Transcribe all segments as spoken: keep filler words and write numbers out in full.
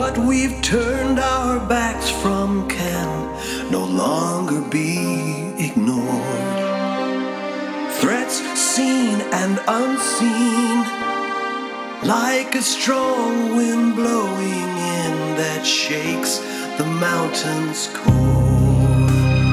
What we've turned our backs from can no longer be ignored. Threats seen and unseen, like a strong wind blowing in that shakes the mountain's core.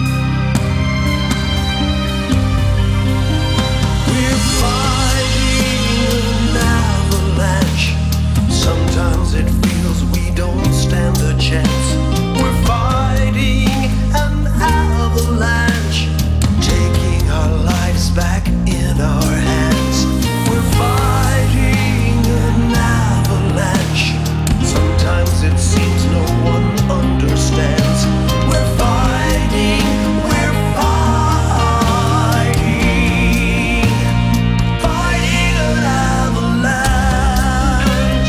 We're fighting an avalanche. Sometimes it feels we don't stand a chance. We're fighting an avalanche, taking our lives back in our hands. We're fighting an avalanche. Sometimes it seems no one understands. We're fighting, we're fighting, fighting an avalanche.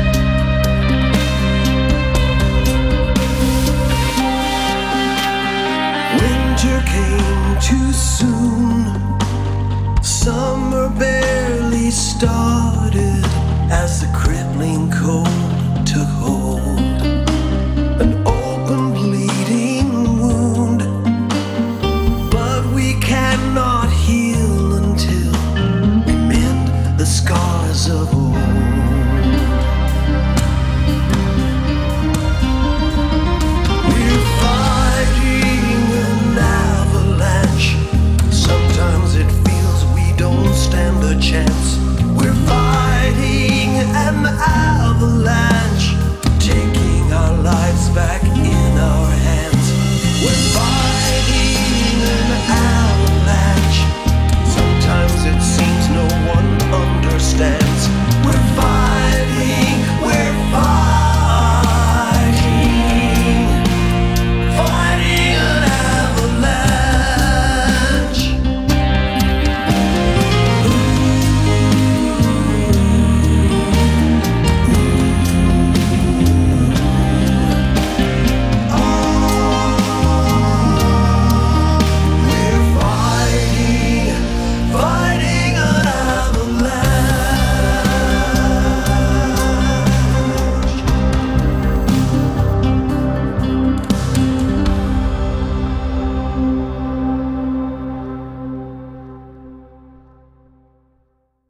Winter came too soon. Summer barely started as the crippling cold took hold.